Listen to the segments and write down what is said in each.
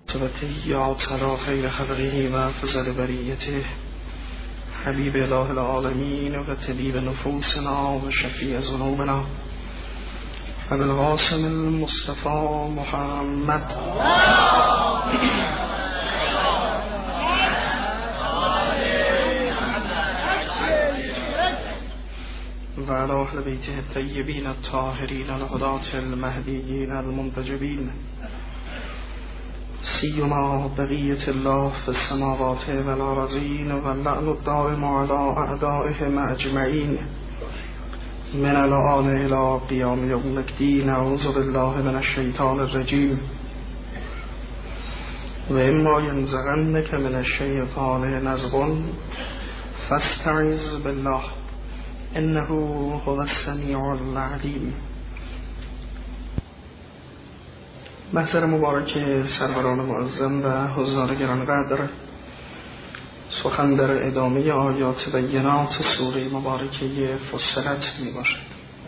تحیات علی خیر خلقه و فضل بریته حبیب اله العالمین و طبیب نفوسنا و شفیع ذنوبنا ابوالقاسم المصطفى محمد و علی اهل بیته الطیبین الطاهرین الهداة المهدیین المنتجبین سیما بقیة الله في السماوات والأرضین و اللعن الدائم على أعدائهم أجمعین من الآن إلى قیام یوم الدین. اعوذ بالله من الشیطان الرجیم و اما ینزغنک من الشیطان نزغ فاستعذ بالله انه هو السمیع العلیم. محضر مبارک سروران معظم و حضار گرانقدر، سخن در ادامه آیات بینات سوره مبارکه فصلت می باشد.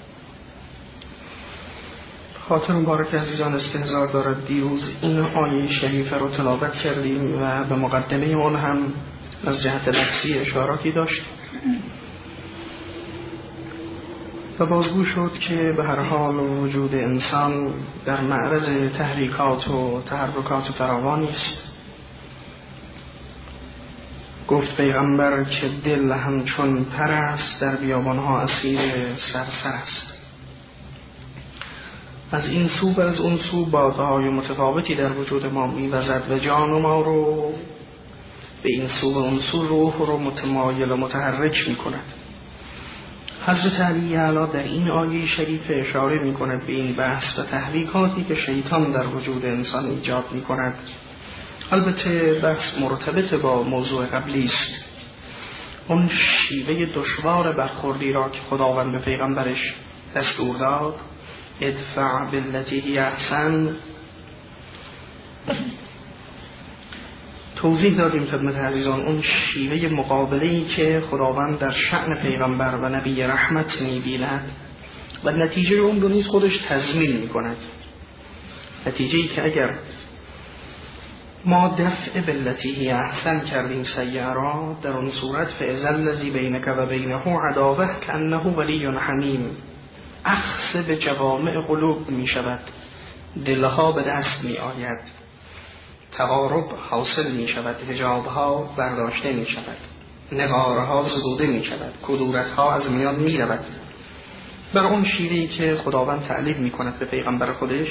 خاطر مبارک عزیزان استحضار دارد دیروز این آیه شریفه رو تلاوت کردیم و به مقدمه اون هم از جهت لفظی اشاراتی داشت و بازگو شد که به هر حال وجود انسان در معرض تحریکات و تحرکات فراوانی است. گفت پیغمبر که دل همچون پر است در بیابانها اسیر سرسر است. از این سو و از اون سو بادهای متفاوتی در وجود ما می‌وزد و جان ما رو به این سو و اون سو روح رو متمایل و متحرک می‌کند. حضرت علی اعلی در این آیه شریف اشاره می‌کند به این بحث و تحریکاتی که شیطان در وجود انسان ایجاد می‌کند. البته بحث مرتبط با موضوع قبلی است. اون شیوه دشوار برخوردی را که خداوند به پیغمبرش دستور داد، ادفع بالتی هی احسن، توضیح دادیم خدمت عزیزان. اون شیوه مقابله‌ای که خداوند در شأن پیغمبر و نبی رحمت می‌بیند و نتیجه اون رو نیز خودش تضمین می‌کند. نتیجه‌ای که اگر ما دفع بالتی هی احسن کردیم سیئه را، در اون صورت فاذا الذی بینک و بینه عداوه کأنه ولی حمیم، اخذ به جوامع قلوب می‌شود، دلها به دست می‌آید، تقارب حاصل می شود، حجابها برداشته می شود، نقارها زدوده می شود، کدورتها از میان می رود. بر اون شیوهی که خداوند تعلیم می کند به پیغمبر خودش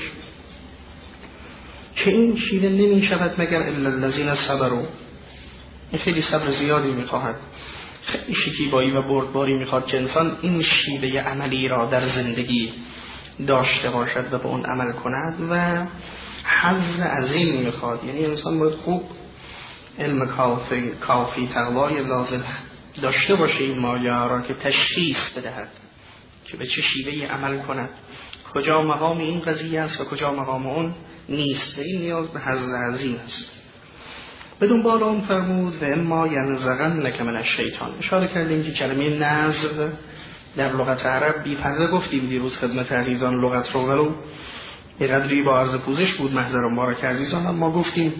که این شیوه نمی شود مگر الا الذین صبروا. این خیلی صبر زیادی می خواهد، خیلی شکیبایی و بردباری می خواهد که انسان این شیوه عملی را در زندگی داشته باشد و به اون عمل کند و حظ عظیم میخواد. یعنی انسان باید خوب علم کافی تقوای لازم داشته باشه این مایه را که تشخیص بدهد که به چه شیوهی عمل کند، کجا مقام این قضیه است و کجا مقام اون نیست. این نیاز به حظ عظیم است. بدون بالا اون فرمود و اما ینزغنک من الشیطان. اشاره کردیم که کلمه نزغ در لغت عرب بی پرده گفتیم دیروز خدمت عزیزان لغت رو، ولو یه قدری با عرض پوزش بود محضر مبارک عزیزان، ما گفتیم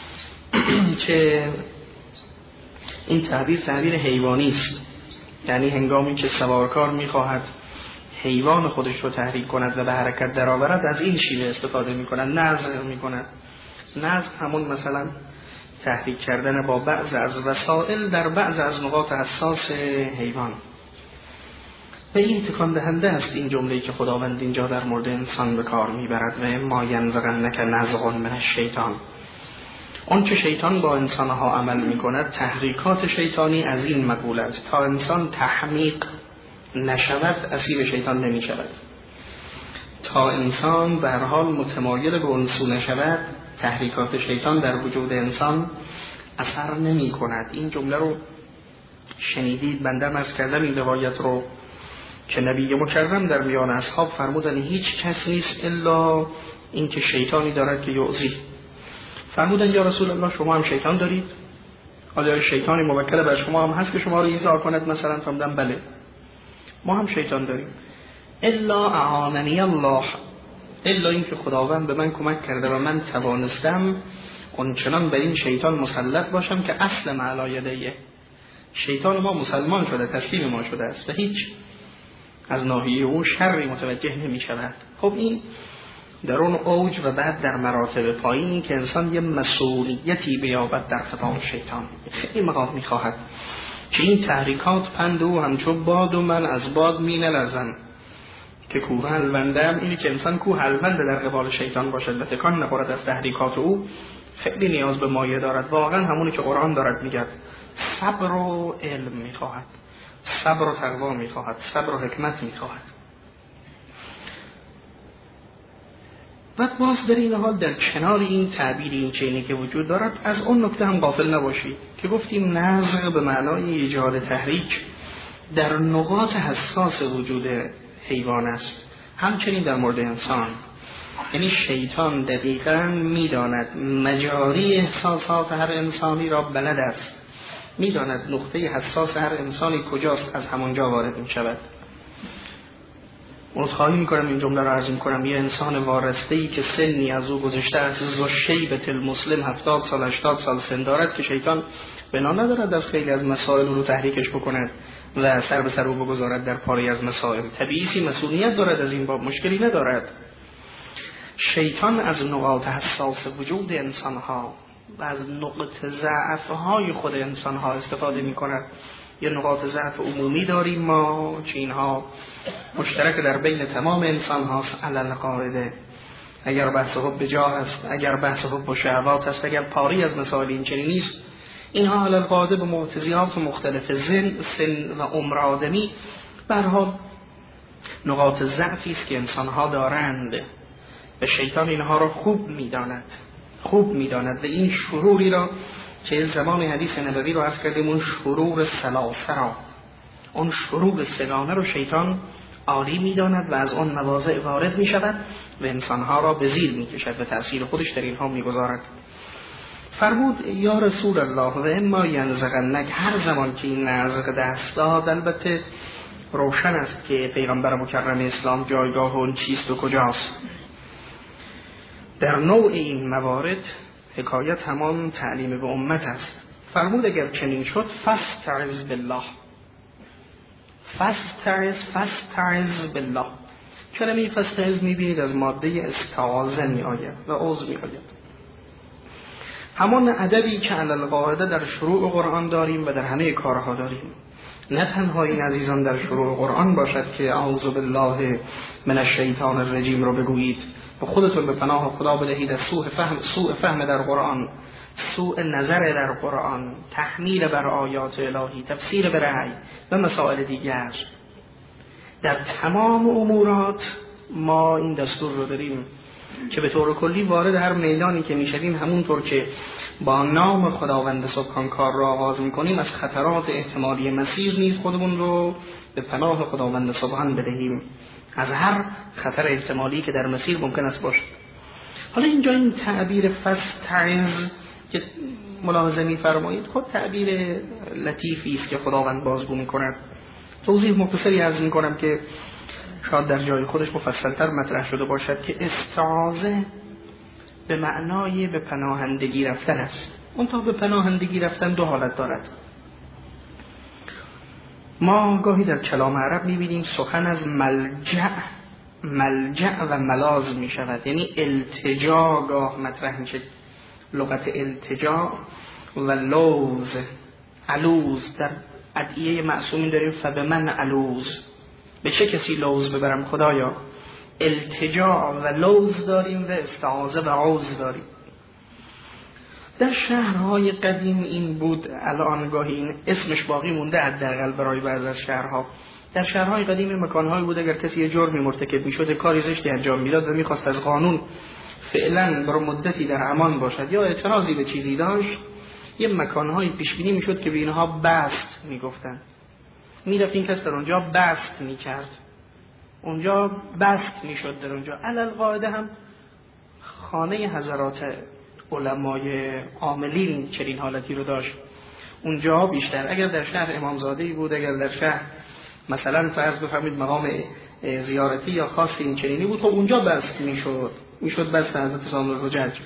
که این تعبیر حیوانی است. یعنی هنگامی که سوارکار میخواهد حیوان خودش رو تحریک کند و به حرکت درآورد از این شیوه استفاده میکند، نزغ میکند. نزغ همون مثلا تحریک کردن با بعض از وسائل در بعض از نقاط حساس حیوان. و این تکان دهنده است این جمله‌ای که خداوند اینجا در مورد انسان به کار میبرد و اما ینزغنک نزغ من الشیطان. اون که شیطان با انسانها عمل میکند، تحریکات شیطانی از این مقوله است تا انسان تحمیق نشود اسیر شیطان نمیشود، تا انسان به هر حال متمایل به اون سو نشود تحریکات شیطان در وجود انسان اثر نمی کند. این جمله رو شنیدید، بنده عرض کردم این روایت رو که نبی مکرم در میان اصحاب فرمودن هیچ کس نیست الا این که شیطانی دارد که یعزی. فرمودن یا رسول الله شما هم شیطان دارید؟ آیا شیطانی موکل بر شما هم هست که شما رو ایذا کند مثلا؟ فرمودن بله ما هم شیطان داریم. الا اعاننی الله، الا این که خداوند به من کمک کرده و من توانستم اونچنان به این شیطان مسلط باشم که اصل معلایدهیه. شیطان ما مسلمان شده، تسلیم ما شده است و هیچ از ناحیه او شری متوجه نمی شود. خب این در اون اوج و بعد در مراتب پایینی که انسان یه مسئولیتی بیابد در خطاب شیطان، خیلی مقام میخواهد که این تحریکات پند او همچون باد و من از باد می نلرزم که کوه الوندم. اینی که انسان کوه الوند در قبال شیطان باشد و تکان نخورد از تحریکات او، خیلی نیاز به مایه دارد. واقعا همونی که قرآن دارد میگه، صبر و علم میخواهد، صبر و تقوا میخواهد، صبر و حکمت میخواهد. و باز در این حال در کنار این تعبیر این چینی که وجود دارد، از اون نکته هم غافل نباشید که گفتیم نزع به معنای ایجاد تحریک در نقاط حساس وجود حیوان است، همچنین در مورد انسان. یعنی شیطان دقیقاً میداند مجاری احساسات هر انسانی را بلد است، میداند نقطه حساس هر انسانی کجاست، از همونجا وارد می شود. عذرخواهی میکنم این جمله را عرض میکنم، یه انسان وارسته‌ای که سنی از او گذشته است، ذو شیبة المسلم 70 سال 80 سال سن دارد، که شیطان بنا ندارد از خیلی از مسائل رو تحریکش بکند و سر به سر او بگذارد در پاری از مسائل. طبیعی مسئولیت دارد از این باب، مشکلی ندارد. شیطان از نقاط حساس وجود انسانها و از نقطه ضعف‌های خود انسانها استفاده میکند. یه نقاط ضعف عمومی داریم ما که اینها مشترک در بین تمام انسان هاست. علل قاعده اگر بحث حب جاه است، اگر بحث حب شهوات است، اگر پاری از مسائل این چنین نیست، اینها علل قاعده به معتضیات مختلف سن و عمر آدمی به هر حال نقاط ضعفی است که انسان ها دارند و شیطان اینها را خوب میداند و این شروری را که زمان حدیث نبوی رو عرض کردیم، اون شرور ثلاثه را، اون شرور سگانه رو شیطان عالی میداند و از اون مواضع وارد می شود و انسانها را به زیر می کشد و تأثیر خودش در اینها می گذارد. فرمود یا رسول الله و اما ینزغنک، هر زمان که این نزغ دست داد، البته روشن است که پیغمبر مکرم اسلام جایگاه اون چیست و کجاست. در نوع این موارد حکایت همان تعلیم به امت است. فرمود اگر چنین شد فاستعذ بالله، فاستعذ بالله. کلمه فاستعذ میبینید از ماده استعاذه می آید و عوذ می آید. همان ادبی که علل قاعده در شروع قرآن داریم و در همه کارها داریم. نه تنها این عزیزان در شروع قرآن باشد که اعوذ بالله من الشیطان الرجیم رو بگویید و خودتون به پناه خدا بدهید از سوء فهم در قرآن، سوء نظر در قرآن، تحمیل بر آیات الهی، تفسیر به رأی و مسائل دیگر. در تمام امورات ما این دستور رو داریم که به طور کلی وارد هر میدانی که میشویم همونطور که با نام خداوند سبحان کار را آغاز میکنیم، از خطرات احتمالی مسیر نیز خودمون رو به پناه خداوند سبحان بدهیم، از هر خطر احتمالی که در مسیر ممکن است باشه. حالا اینجا این تعبیر فاستعذ که ملاحظه می‌فرمایید خود تعبیر لطیفی است که خداوند بازگو می‌کند. توضیح مختصری عرض می‌کنم که شاید در جای خودش مفصل‌تر مطرح شده باشد که استعاذه به معنای به پناهندگی رفتن است. اون تا به پناهندگی رفتن دو حالت دارد. ما گاهی در کلام عرب می‌بینیم سخن از ملجأ و ملاذ می‌شود، یعنی التجا گاه مطرح میشه، لغت التجا و لوز، علوز. در ادعیه معصومین داریم فبمن علوز، به چه کسی لوز ببرم خدایا. التجا و لوز داریم و استعاذه و عوذ داریم. در شهرهای قدیم این بود، الان گاهی این اسمش باقی مونده حداقل برای بعضی از شهرها. در شهرهای قدیم این مکانهایی بود اگر کسی یه جرمی مرتکب میشد، کاری زشتی انجام میداد و میخواست از قانون فعلا برای مدتی در امان باشد یا اعتراضی به چیزی داشت، یه مکانهایی پیش بینی میشد که به اینها بست میگفتن. میرفت این کس در اونجا بست میکرد، اونجا بست میشد، در اونجا علل قاعده هم خانه حضرات علمای عاملین چنین حالتی رو داشت. اونجا بیشتر اگر در شهر امامزاده‌ای بود، اگر در شهر مثلا فرض بفرمایید مقام زیارتی یا خاصی این چنینی بود، خب اونجا بست میشد بست حضرت سامر الحجج.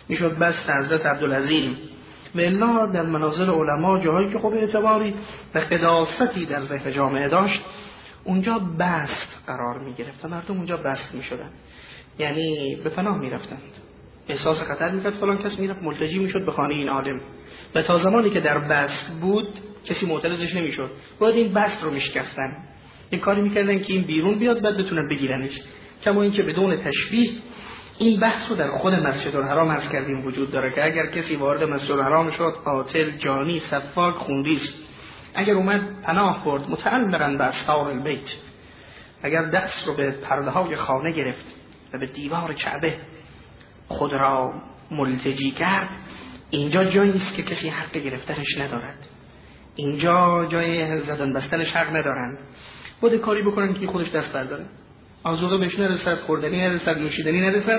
میشد بست حضرت عبدالعظیم. و الا در منازل علما، جاهایی که خوب اعتباری و قداستی در ذهن جامعه داشت، اونجا بست قرار می گرفت. مردم اونجا بست می شدن، یعنی به پناه می رفتند. احساس خطر می کرد فلان کس می رفت ملتجی می شد به خانه این عالم. و تا زمانی که در بست بود کسی معترضش نمی شد، باید این بست رو می شکستن. این کاری می کردن که این بیرون بیاد بعد بتونن بگیرنش. کما این که بدون تشبیه این بحث رو در خود مسجد الحرام عرض کردیم وجود داره که اگر کسی وارد مسجد الحرام شد قاتل، جانی، سفاک، خونریز، اگر اومد پناه برد متعلقاً به اسطار البیت، اگر دست رو به پرده های خانه گرفت و به دیوار کعبه خود را ملتجی کرد، اینجا جایی است که کسی حق گرفتنش ندارد. اینجا جای زدن بستنش حق ندارن. باید کاری بکنن که خودش دست برداره، آزوقه بهش نرسد، خوردنی نرسد، نوشیدنی نرسد،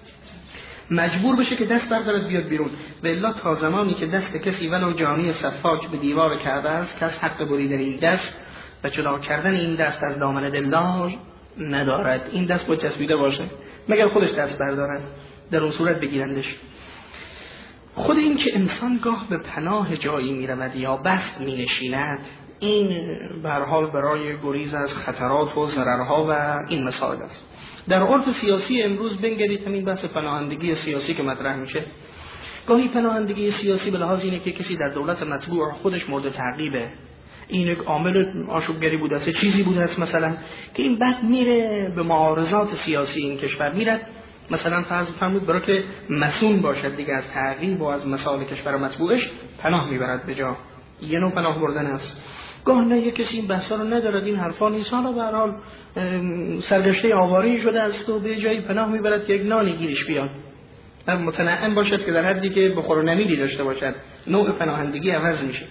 مجبور بشه که دست بردارد بیاد بیرون. و الا تا زمانی که دست کسی ولو جانی صفاک به دیوار کعبه است، کس حق بریدن این دست و جدا کردن این دست از دامن دلدار ندارد. این دست باید چسبیده باشه مگر خودش دست بردارد، در اون صورت بگیرندش. خود این که انسان گاه به پناه جایی می رود یا بست می نشیند، این به هر حال برای گریز از خطرات و ضررها و این مسائل است. در عرف سیاسی امروز بنگرید همین بحث پناهندگی سیاسی که مطرح میشه. گاهی پناهندگی سیاسی به لحاظ اینه که کسی در دولت مطبوع خودش مورد تعقیبه، این یک عامل آشوبگری بوده است، چیزی بوده است مثلا که این بعد میره به معارضات سیاسی این کشور میره، مثلا فرض فرمود برای که مسئول باشد دیگه از تعقیب و از مسائل کشور مطبوعش پناه میبرد به جا، یه نوع پناه بردن است. گاه نه یک کسی این بحثا رو ندارد، این حرفا نیست، حالا به هر حال سرگشته آواری شده است و به جایی پناه میبرد که یک نانی گیرش بیاد، متنعم باشد که در حدی که بخور و نمیدی داشته باشد. نوع پناهندگی عوض میشه.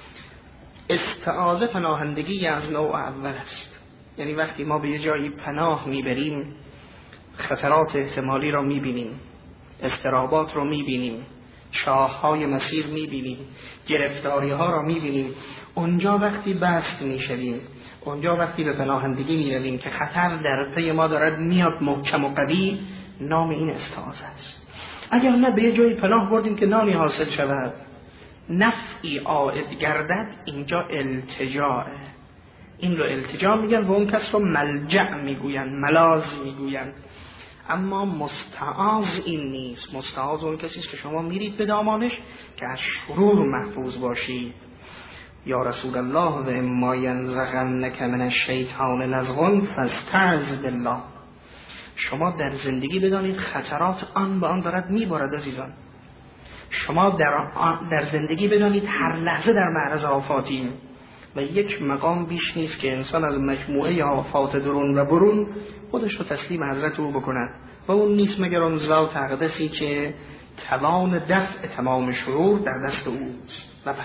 استعاذه پناهندگی از نوع اول است، یعنی وقتی ما به یه جایی پناه میبریم خطرات احتمالی را میبینیم، اضطرابات رو میبینیم، شاههای مسیر میبینیم، گرفتاری ها را میبینیم، اونجا وقتی بست میشویم، اونجا وقتی به پناهندگی میرویم که خطر در پی ما دارد میاد محکم و قوی، نام این استعاذه است. اگر نه به یه جایی پناه بردیم که نامی حاصل شود، نفعی عائد گردد، اینجا التجاء، این رو التجاء میگن و اون کس رو ملجأ میگوین، ملاذ میگوین. اما مستعاذ این نیست. مستعاذ اون کسی است که شما میرید به دامانش که از شرور محفوظ باشید. یا رسول الله و اما ینزغنک من الشیطان نزغ فاستعذ بالله. شما در زندگی بدانید خطرات آن به آن دارد میبارد عزیزان. شما در زندگی بدانید هر لحظه در معرض آفاتیم و یک مقام بیش نیست که انسان از مجموعه آفات درون و برون خودش رو تسلیم حضرت او بکند و اون نیست مگر اون ذات اقدسی که توان دفع تمام شرور در دست اوست و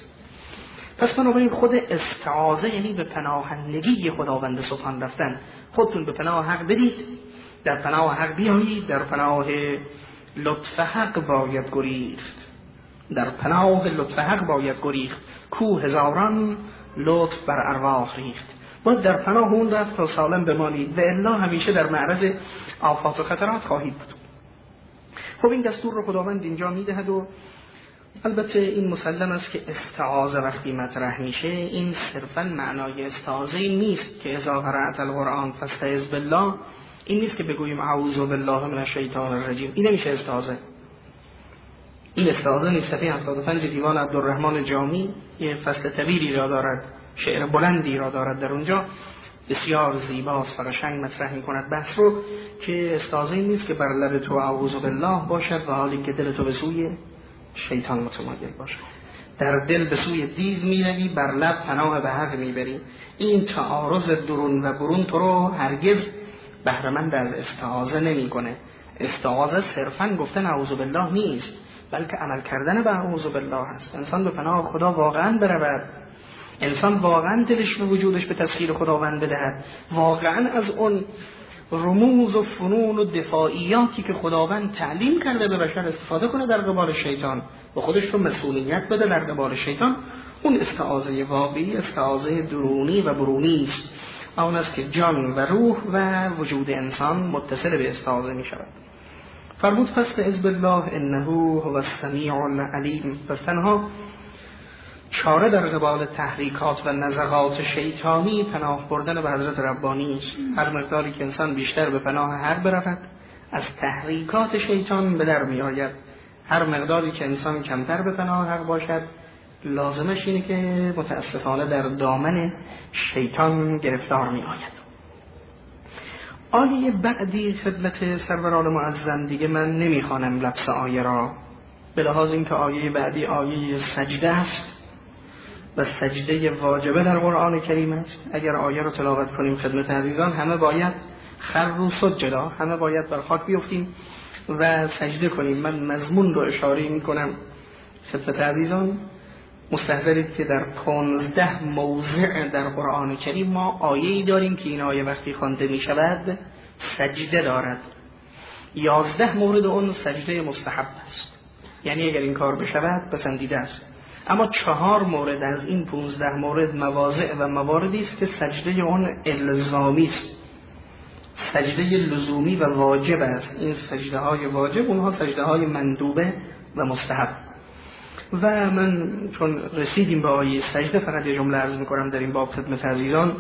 پس بنابراین خود استعاذه یعنی به پناهندگی خداوند سبحان رفتن. خودتون به پناه حق بدید، در پناه حق بیایید، در پناه لطف حق باید گریخت، در پناه لطف حق باید گریخت، کو هزاران لطف بر ارواح ریخت. باید در پناه اون رفت تا سالم بمانید و الا همیشه در معرض آفات و خطرات خواهید بود. خب این دستور رو خداوند اینجا میدهد و البته این مسلم است که استعاذه وقتی مطرح میشه این صرفا معنای استعاذه نیست که اذا قرأت القرآن فاستعذ بالله، این نیست که بگوییم اعوذ بالله من الشیطان الرجیم، این نمیشه استعاذه. این استعاذه نیست. صفحه 75 دیوان عبدالرحمن جامی یه فصل طویلی را دارد، شعر بلندی را دارد، در اونجا بسیار زیباست و قشنگ مطرح میکند بحث رو که استعاذه نیست که بر لب تو اعوذ بالله باشد و حالی که دل تو به سوی شیطان متمایل باشد. در دل به سوی دیو میروی، بر لب پناه به حق میبری. این تعارض درون و برون تو رو هرگز بهره‌مند از استعاذه نمیکنه. استعاذه صرفاً گفتن اعوذ بالله نیست، بلکه عمل کردن به اعوذ بالله است. انسان به پناه خدا واقعاً برود، انسان واقعاً دلش و وجودش به تسخیر خداوند بدهد، واقعاً از اون رموز و فنون و دفاعیاتی که خداوند تعلیم کرده به بشر استفاده کنه در قبال شیطان و خودش رو مسئولیت بده در قبال شیطان. اون استعاذه واقعی استعاذه درونی و برونی است، آن است که جان و روح و وجود انسان متصل به استعاذه می شود. فرمود فاستعذ بالله انه هو السمیع العلیم. پس تنها چاره در قبال تحریکات و نزغات شیطانی پناه بردن به حضرت ربانی است. هر مقداری که انسان بیشتر به پناه حق برود از تحریکات شیطان به در می آید، هر مقداری که انسان کمتر به پناه حق باشد لازمش اینه که متاسفانه در دامن شیطان گرفتار می آید. آیه بعدی خدمت سروران معظم دیگه من نمیخوانم لفظ آیه را، به لحاظ اینکه آیه بعدی آیه سجده است و سجده واجبه در قرآن کریم است. اگر آیه رو تلاوت کنیم خدمت عزیزان همه باید خروا سجدا، همه باید بر خاک بیفتیم و سجده کنیم. من مضمون رو اشاره میکنم خدمت عزیزان. مستحضرید که در 15 موضع در قرآن کریم ما آیه‌ای داریم که این آیه وقتی خوانده می شود سجده دارد. 11 مورد اون سجده مستحب است، یعنی اگر این کار بشود پسندیده است. اما 4 مورد از این 15 مورد مواضع و مواردی است که سجده اون الزامی است، سجده لزومی و واجب است. این سجده های واجب اونها سجده های مندوبه و مستحب. و من چون رسیدیم به آیه سجده فقط یه جمله عرض میکنم در این باب خدمت عزیزان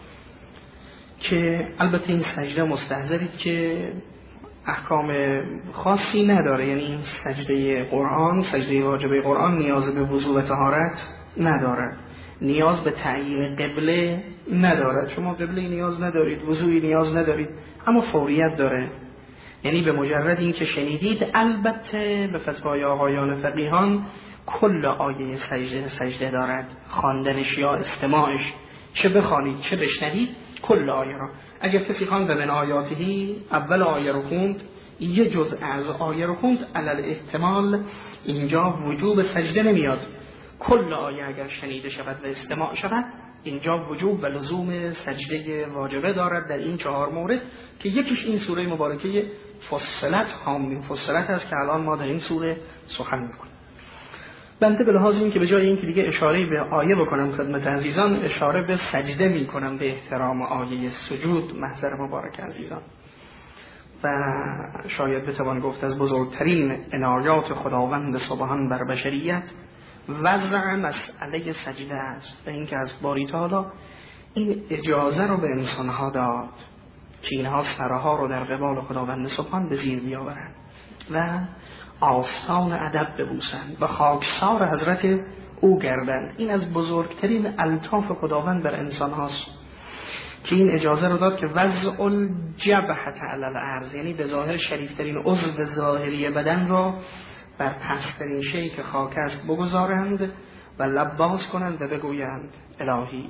که البته این سجده مستحضرید که احکام خاصی نداره، یعنی این سجده قرآن، سجده واجبه قرآن نیاز به وضو و طهارت ندارد، نیاز به تعیین قبله ندارد. شما قبله نیاز ندارید، وضوی نیاز ندارید، اما فوریت داره. یعنی به مجرد این که شنیدید، البته به فتوای آقایان فقیهان کل آیه سجده دارد، خواندنش یا استماعش، چه بخوانید چه بشنوید کل آیه را. اگر کسی خواند من آیاتهی اول آیه رو خوند، یه جزء از آیه رو خوند، علل احتمال اینجا وجوب سجده نمیاد. کل آیه اگر شنیده شود و استماع شود اینجا وجوب و لزوم سجده واجبه دارد در این 4 مورد که یکیش این سوره مبارکه فصلت، حامیم فصلت است که الان ما در این سوره سخن میکنیم. بنده به لحاظ این که به جای این که دیگه اشاره به آیه بکنم خدمت عزیزان، اشاره به سجده میکنم به احترام آیه سجود محضر مبارک عزیزان. و شاید بتوان گفت از بزرگترین عنایات خداوند سبحان بر بشریت وضع مسئله سجده است و اینکه از باری تعالی این اجازه رو به انسانها داد که اینها سرها رو در قبال خداوند سبحان به زیر بیاورند و آستان ادب ببوسند و خاکسار حضرت او گردند. این از بزرگترین الطاف خداوند بر انسان هاست که این اجازه رو داد که وضع الجبهة علی الارض، یعنی به ظاهر شریفترین عضو ظاهری بدن را بر پسترین شیء که خاک است بگذارند و لب باز کنند و بگویند الهی،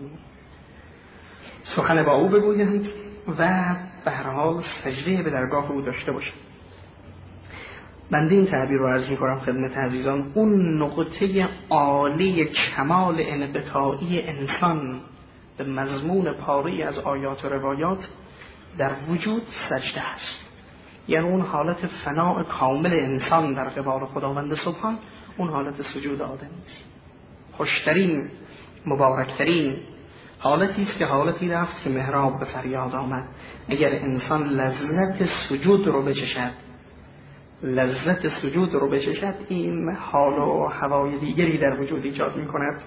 سخن با او بگویند و به هر حال سجده به درگاه او داشته باشند. بنده این تعبیر رو عرض می‌کنم خدمت عزیزان، اون نقطه عالی کمال انقطاعی انسان به مضمون پاری از آیات و روایات در وجود سجده است. یعنی اون حالت فناء کامل انسان در قبال خداوند سبحان، اون حالت سجود آدمی است. خوشترین مبارکترین حالتی است که حالتی رفت که محراب به فریاد آمد. اگر انسان لذت سجود رو بچشد این حال و هوای دیگری در وجود ایجاد می کند.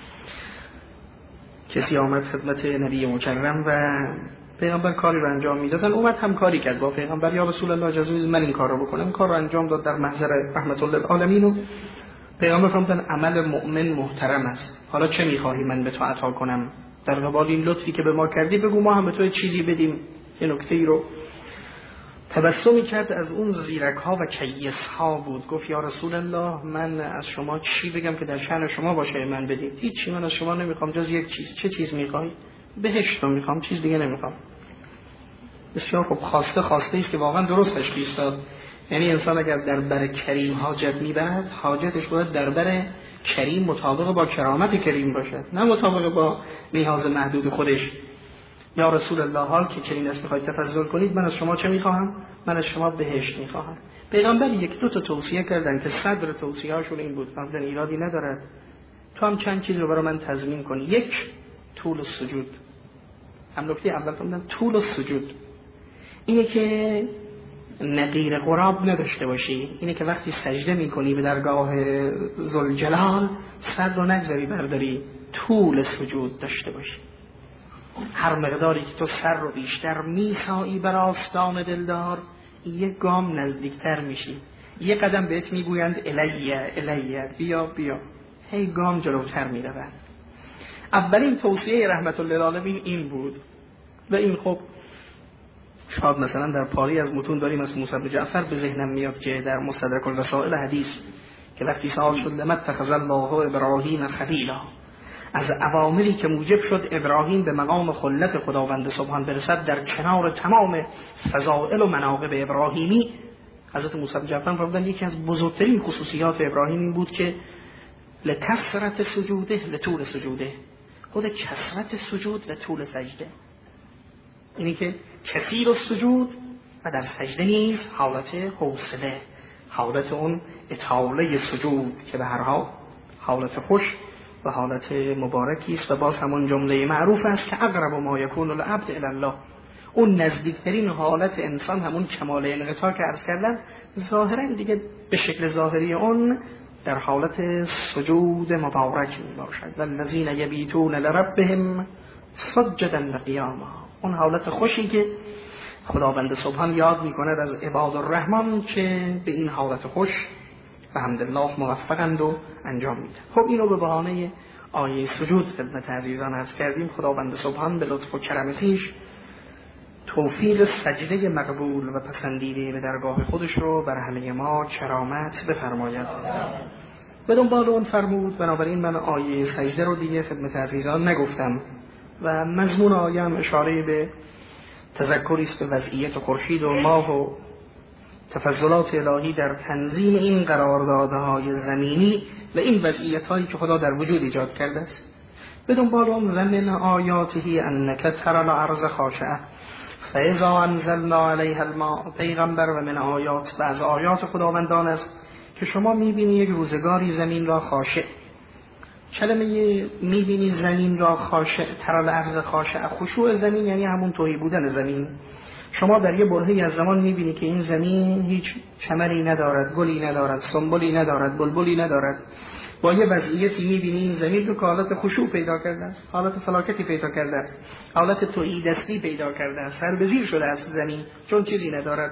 کسی آمد خدمت نبی مکرم و پیغمبر کاری رو انجام میدادن، اومد هم کاری کرد با پیغمبر، یا رسول الله جزوی من این کار رو بکنم، کار رو انجام داد در محضر رحمت الله العالمین و پیغمبر فرمودن عمل مؤمن محترم است، حالا چه میخواهی من به تو عطا کنم؟ در قبال این لطفی که به ما کردی بگو ما هم به تو چیزی بدیم. یه نکته‌ای رو تبسمی کرد، از اون زیرک ها و کیس ها بود. گفت یا رسول الله من از شما چی بگم که در شأن شما باشه من بدید؟ هیچی من از شما نمیخوام جز یک چیز. چه چیز میخوای؟ بهشت رو میخوام، چیز دیگه نمیخوام. بسیار خوب، خواسته است که واقعا درست تشخیص داد. یعنی انسان اگر در بر کریم حاجت میبرد، حاجتش باید در بر کریم مطابق با کرامت کریم باشد، نه مطابق با نیاز محدود خودش. یا رسول الله حال که چنین است میخواید تفضل کنید، من از شما چه میخواهم؟ من از شما بهشت میخواهم. پیغمبر 1-2 تا توصیه کردن که صدر توصیه هاشون این بود، مثلا ایرادی ندارد تو هم چند چیز رو برای من تضمین کنی. 1 طول السجود. هم نکته اول فرمودن طول السجود، اینه که نقیر غراب نداشته باشی. اینه که وقتی سجده میکنی به درگاه ذوالجلال سر رو نگذاری برداری، طول سجود داشته باشی. هر مقداری که تو سر رو بیشتر میسایی بر آستان دلدار، یک گام نزدیکتر میشی. یک قدم بهت میگویند الیه، بیا بیا، هی گام جلوتر میروند. اولین توصیه رحمت الله للعالمین این بود و این خب شاید مثلا در پاری از متون داریم از موسی بن جعفر به ذهنم میاد که در مستدرک الرسائل حدیث که وقتی سوال شد لما اتخذ الله ابراهیم خلیلا، از عواملی که موجب شد ابراهیم به مقام خلت خداوند سبحان برسد در کنار تمام فضائل و مناقب ابراهیمی، حضرت موسی بن جعفر فرمودند یکی از بزرگترین خصوصیات ابراهیم این بود که لکثرت سجوده لطول سجوده، خود کثرت سجود و طول سجده، اینی که کثیر السجود و در سجده نیز حالت حوصله، حالت اون اطاله سجود که به هر حال حالت خوش و حالت مبارکی است. و باز همون جمله معروف است که اقرب ما یکون العبد الی الله، اون نزدیکترین حالت انسان همون کمال انقطاع که عرض کردم، ظاهرا دیگه به شکل ظاهری اون در حالت سجود مبارک می باشد. والذین یبیتون لربهم سجدا و قیاما، اون حالت خوشی که خداوند سبحان یاد می کند از عباد الرحمن که به این حالت خوش الحمدلله موفقند و انجام میدن. خب اینو به بهانه آیه سجود خدمت عزیزان عرض کردیم. خداوند سبحان به لطف و کرم خویش توفیق سجده مقبول و پسندیده به درگاه خودش رو بر همه ما کرامت بفرماید. به دنبال اون فرمود بنابراین من آیه سجده رو دیگه خدمت عزیزان نگفتم و مضمون آیه هم اشاره به تذکری است وضعیت خورشید و ماه و تفضلات الهی در تنظیم این قراردادهای زمینی و این وضعیت هایی که خدا در وجود ایجاد کرده است. به دنبال اون من آیاته انک تری الارض خاشعه فاذا انزلنا علیها الماء، پیغمبر و من آیات و از آیات خداوندان است که شما میبینی یک روزگاری زمین را خاشع. کلمه میبینی زمین را خاشع، تری الارض خاشعه، خشوع زمین یعنی همون توهی بودن زمین. شما در یه برهه‌ای از زمان میبینی که این زمین هیچ ثمری ندارد، گلی ندارد، سنبولی ندارد، بلبلی ندارد. با یه وضعیتی میبینی این زمین رو که حالت خشوع پیدا کرده است، حالت فلاکتی پیدا کرده است، حالت تویی دستی پیدا کرده است، سر به زیر شده است زمین چون چیزی ندارد.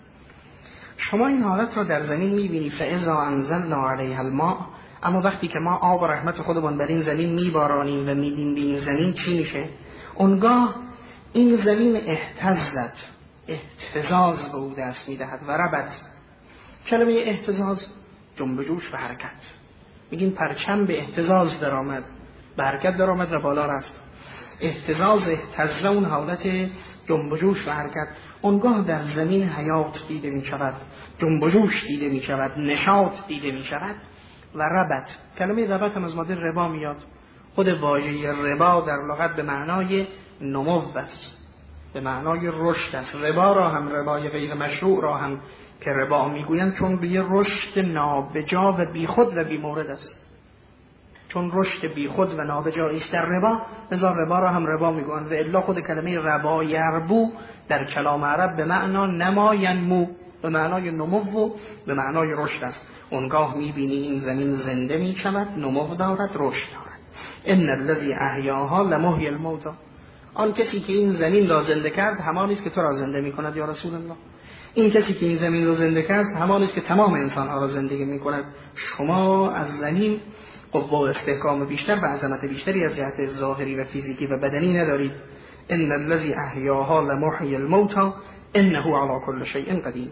شما این حالت را در زمین میبینی. فاذا انزلنا علیها الماء، اما وقتی که ما آب و رحمت خودمون بر این زمین میبارانیم و میدیم به این زمین چی میشه؟ اونگاه این زمین اهتزت، اهتزاز به او دست میدهد و ربت. کلمه اهتزاز جنب و جوش و حرکت، میگیم پرچم به اهتزاز در آمد، به حرکت در آمد و بالا رفت. اهتزاز اهتز، اون حالت جنب و جوش و حرکت. اونگاه در زمین حیات دیده می شود، جنب و جوش دیده می شود، نشاط دیده می شود. و ربت، کلمه ربت هم از ماده ربا میاد. خود واژه ربا در لغت به معنای نمو است، به معنای رشد است. ربا را هم، ربای غیر مشروع را هم که ربا میگویند چون به یه رشد نابجا و بیخود و بیمورد است. چون رشد بیخود و نابجایی است در ربا، لذا ربا را هم ربا میگویند. و الا خود کلمه ربا یربو در کلام عرب به معنا نما ینمو، به معنای نمو و به معنای رشد است. اونگاه میبینی این زمین زنده میشود، نمو دارد، رشد دارد. ان الذی احیاها لمحیی الموتی، آن کسی که این زمین را زنده کرد همانی است که تو را زنده میکند یا رسول الله. این کسی که این زمین را زنده کرد همانی است که تمام انسانها را زندگی میکند. شما از زمین قوه و استحکام بیشتر و عظمت بیشتری از جهت ظاهری و فیزیکی و بدنی ندارید. ان الذی احیاها لمحیی الموتی انه علی کل شیء قدیر.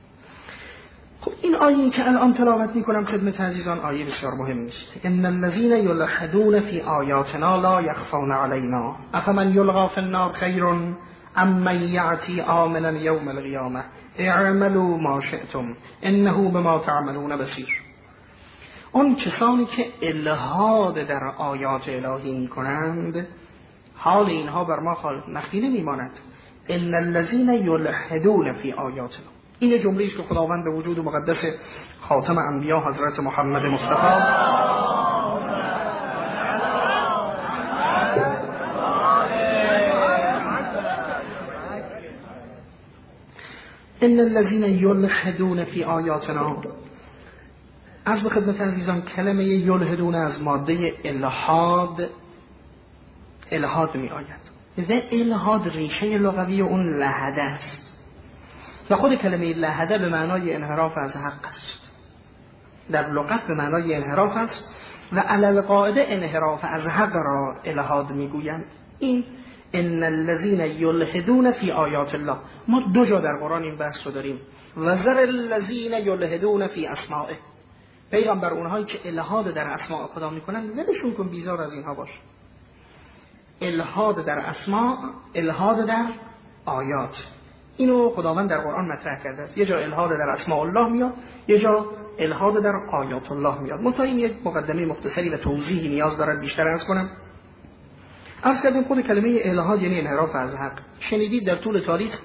خب این آیه که الان تلاوت میکنم خدمت عزیزان آیه بسیار مهمی است. ان الذين يلحدون في آیاتنا لا يخفون علينا افمن يلقى في النار خير ام من يأتي آمنا يوم القيامة اعملوا ما شئتم انه بما تعملون بصير. اون کسانی که الحاد در آیات الهی میکنند حال اینها بر ما مخفی نمیماند. ان الذين يلحدون في آیاتنا، این جمله است که خداوند به وجود مقدس خاتم انبیا حضرت محمد مصطفی ان الذين یلحدون فی آیاتنا، از به خدمت عزیزان کلمه یلحدون از ماده الحاد می آید و الحاد ریشه لغوی اون لحده است و خود کلمه لحده به معنای انحراف از حق است، در لغت به معنای انحراف است و علی القاعده انحراف از حق را الحاد میگویند. این ان الذين یلحدون فی آیات الله، ما دو جا در قرآن این بحث رو داریم، و ذر الذین یلحدون فی اسمائه، پیغمبر اونهایی که الحاد در اسماء خدا میکنن ولشون کن، بیزار از اینها باش. الحاد در اسماء، الحاد در آیات، اینو خداوند در قرآن مطرح کرده است. یه جا الحاد در اسماء الله میاد، یه جا الحاد در آیات الله میاد. منتها این یک مقدمه مختصری و توضیحی نیاز دارد بیشتر عرض کنم. عرض کردیم خود کلمه الحاد یعنی انحراف از حق. شنیدید در طول تاریخ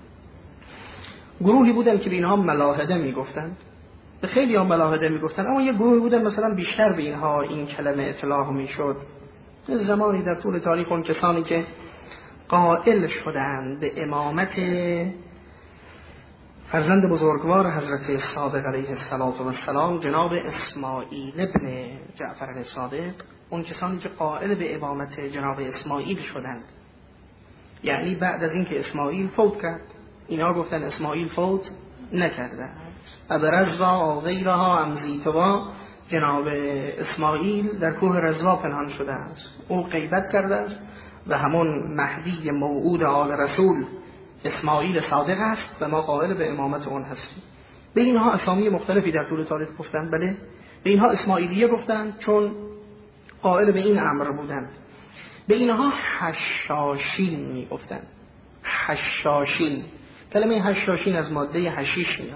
گروهی بودن که به اینها ملاحده میگفتند، به خیلی ها ملاحده میگفتند، اما یه گروهی بودن مثلا بیشتر به اینها این کلمه اطلاق میشد. زمانی در طول تاریخ اون کسانی که قائل شدند به امامت فرزند بزرگوار حضرت صادق علیه السلام جناب اسماعیل ابن جعفر الصادق، اون کسانی که قائل به امامت جناب اسماعیل شدند، یعنی بعد از اینکه اسماعیل فوت کرد، اینا گفتن اسماعیل فوت نکرده است، ابرزوا غیرها امزیتوا، جناب اسماعیل در کوه رزوا پنهان شده است، او غیبت کرده است و همون مهدی موعود آل رسول اسماعیل صادق است و ما قائل به امامت اون هستیم. به اینها اسامی مختلفی در طول تاریخ گفتند. بله، به اینها اسماعیلیه گفتند چون قائل به این امر بودند. به اینها حشاشین می گفتند. حشاشین، کلمه حشاشین از ماده حشیش میاد.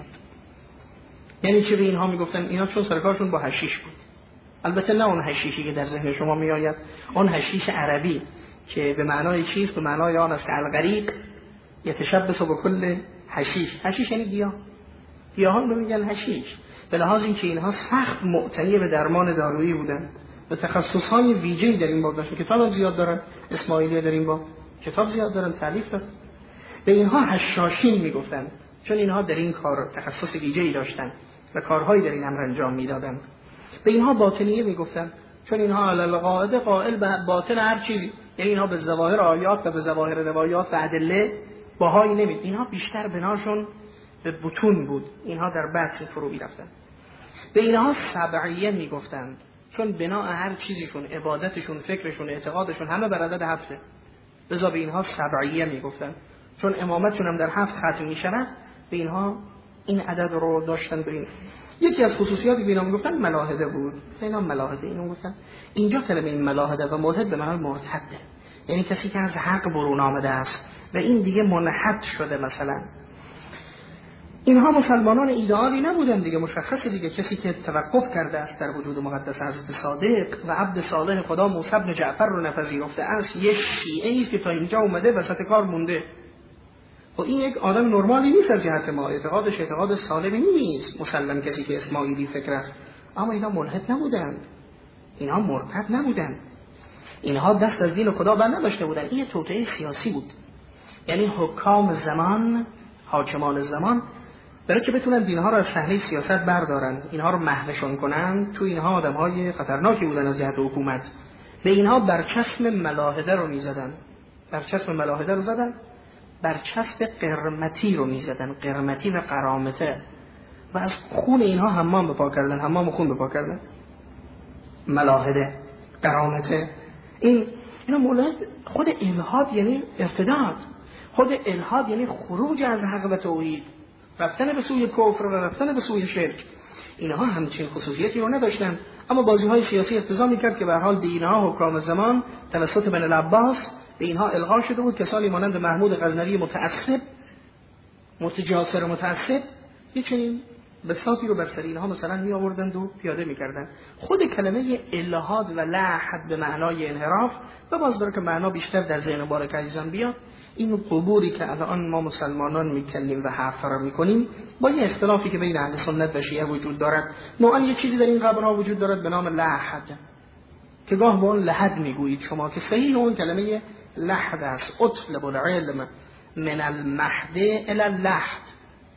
یعنی چی به اینها می گفتند؟ اینا چون سرکارشون با حشیش بود، البته نه اون حشیشی که در ذهن شما می آید، اون حشیش عربی که به معنای چیست؟ به معنای آن است که الغریق یتشبث بكل حشیش. حشیش یعنی گیاه، گیاهان رو میگن حشیش، به لحاظ اینکه اینها سخت معتنی به درمان دارویی بودن و تخصصهای ویژه‌ای در این باب داشتن. کتاب زیاد دارن، اسماعیلیه در این باب کتاب زیاد دارن، تالیف دارن. به اینها حشاشین میگفتن چون اینها در این کار تخصص ویژه‌ای داشتن و کارهایی در این امر انجام میدادن. به اینها باطنیه میگفتن چون اینها علی القاعده قائل به باطن هر چیزی، یعنی اینها به ظواهر آیات و به ظواهر روایات و ادله باهایی نمید. اینها بیشتر بناشون به بطون بود، اینها در بطن فرو می‌رفتن. به اینها سبعیه میگفتند چون بنا هر چیزیشون، عبادتشون، فکرشون، اعتقادشون همه بر عدد هفته، لذا به اینها سبعیه میگفتند. چون امامتشون هم در 7 ختم میشود، به اینها این عدد رو داشتن. به این یکی از خصوصیاتی که اینا میگفتن ملاحده بود. اینا ملاحده اینو گفتن. اینجا کلمه این ملاحده و ملحد به معنای مرتده، یعنی کسی که از حق برون آمده است و این دیگه منحد شده. مثلا اینها مسلمانان ایدئالی نبودن دیگه، مشخصه دیگه، کسی که توقف کرده است در وجود مقدس حضرت صادق و عبد صالح خدا موسی بن جعفر رو نپذیرفته است، یه شیعه‌ای که تا اینجا اومده وسط کار مونده. و این یک آدم نرمالی نیست از جهت ما، اعتقادش اعتقاد سالمی نیست مسلم کسی که اسماعیلی فکر است. اما اینا ملحد نبودند، اینها مرتد نبودند، اینها دست از دین خدا بر نداشته بودند. این توطئه سیاسی بود، یعنی حکام زمان، حاکمان زمان برای که بتونن دینها را از صحنه سیاست بردارن، اینها رو محوشون کنن، تو اینها آدم‌های خطرناکی بودن از جهت حکومت. به اینها برچسب ملاحده رو می‌زدن، برچسب ملاحده رو زدن، برچسب قرمتی رو می‌زدن، قرمتی و قرامته، و از خون اینها حمام بپا کردن، حمام خون بپا کردن. ملاحده، قرامته، اینا مولد خود الحاد یعنی ارتداد، خود الحاد یعنی خروج از حق و توحید، رفتن به سوی کفر و رفتن به سوی شرک. اینها همچین خصوصیتی رو نداشتن، اما بازی‌های سیاسی اقتضا می‌کرد که به هر حال به اینها حکام زمان توسط بن العباس به اینها القا شده بود. کسانی مانند محمود غزنوی متعصب، متجاسر متعصب، یه چنین بساطی رو بر سر اینها مثلا می آوردند و پیاده می‌کردند. خود کلمه الحاد و لحد به معنای انحراف و باز برای که معنا بیشتر در ذهن بارک عزیزان بیاد، این قبوری که الان ما مسلمانان میکنیم و حفر میکنیم با یه اختلافی که بین اهل سنت و شیعه وجود دارد. نوعا یه چیزی در این قبرها وجود دارد به نام لحد که گاه به اون لحد میگویید شما، که صحیح اون کلمه لحد است. اطلب العلم من المهد الى اللحد،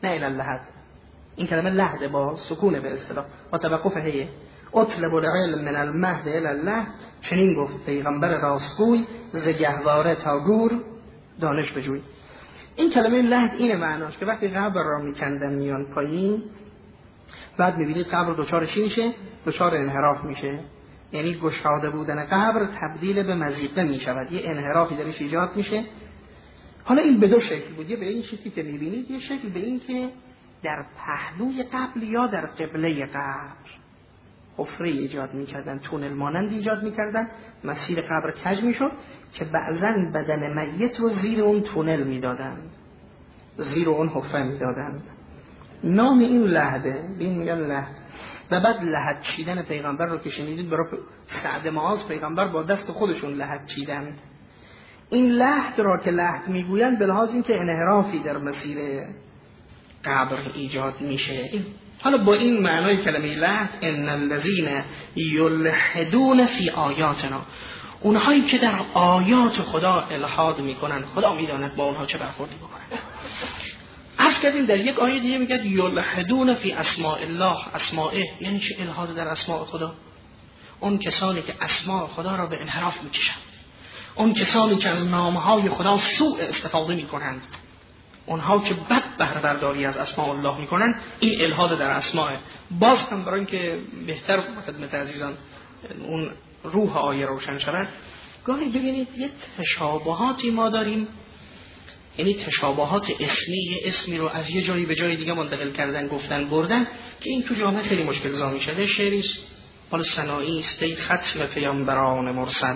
نه الی اللحد. این کلمه لحد با سکونه به اصطلاح، با توقف هیه. اطلب العلم من المهد الی اللحد، چنین گفت پیغمبر راستگوی، ز گهواره تا گور دانش بجوی. این کلمه لحد اینه معناش که وقتی قبر را میکندن میان پایین، بعد میبینید قبر دوچار چی میشه؟ دوچار انحراف میشه. یعنی گشاده بودن قبر تبدیل به مضیقه میشود، یه انحرافی درش ایجاد میشه. حالا این به دو شکل بود، یه به این چیزی که میبینید، یه شکل به این که در پهلوی قبر یا در قبله قبر حفره ایجاد میکردن، تونل مانند ایجاد میکردن، مسیر قبر کج میشد که بعضا بدن میت رو زیر اون تونل میدادن، زیر اون حفره میدادن. نام این لحده، این میگن لحد. و بعد لحد چیدن پیغمبر رو که شنیدید، برای سعد معاذ پیغمبر با دست خودشون لحد چیدن. این لحد را که لحد میگوین به لحاظ این که انحرافی در مسیر قبر ایجاد میشه. حالا با این معنای کلمه لحد، ان الذین یلحدون فی آیاتنا، اونهایی که در آیات خدا الحاد میکنن، خدا میداند با اونها چه برخوردی بکنن. عرض کردیم در یک آیه دیگه میگه یلحدون فی اسماء الله، اسمائه یعنی چه الحاد در اسماء خدا؟ اون کسانی که اسماء خدا را به انحراف میکشن، اون کسانی که از نامهای خدا سوء استفاده میکنند، اونها که بد بهره برداری از اسماء الله میکنن، این الحاد در اسماء. باز هم برای اینکه بهتر خدمت عزیزان اون روح آیه روشن شود، گاهی ببینید یه تشابهاتی ما داریم، یعنی تشابهات اسمی، اسمی رو از یه جایی به جای دیگه منتقل کردن، گفتن، بردن، که این تو جامعه خیلی مشکل زا میشه. شعریست حال ثنایی است: ای ختم پیامبران مرسل،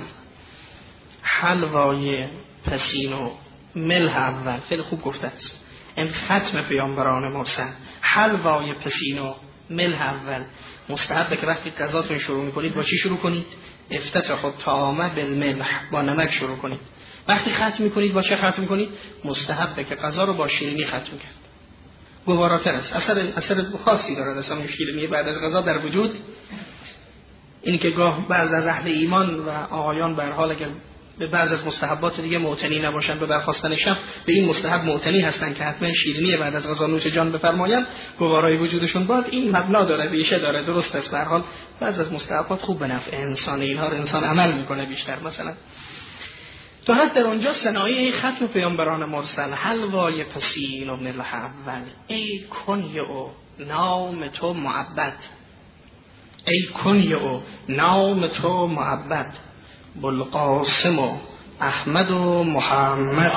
حلوای پسین و ملح اول. خیلی خوب گفته است. این ختم پیامبران مرسل، حلوای پسین و ملح اول. مستحبه که وقتی غذاتون شروع میکنید با چی شروع کنید؟ افتتحوا الطعام بالملح، با نمک شروع کنید. وقتی ختم میکنید با چه ختم میکنید؟ مستحبه که غذا رو با شیرینی ختم کرد. گواراتر است، اثر خاصی داره اصلا شیرینی بعد از غذا در وجود. اینی که گاه بعض از اهل ایمان و آقایان به هر حال اگر به بعض از مستحبات دیگه معتنی نباشن به برخاستن شب، به این مستحب معتنی هستن که حتما شیرینی بعد از غذا نوش جان بفرمایند، گوارای وجودشون باد. این مبنا داره، ریشه داره، درست است. به هر حال بعض از مستحبات خوب به نفع انسان، اینها رو انسان عمل میکنه بیشتر. مثلا تو حد در اونجا صنایع ختم پیامبران مرسل، حلوای پسین و ملح اول، ای کنیه و نام تو معبد، ای کنیه و نام تو معبد، بلقاسم و احمد و محمد.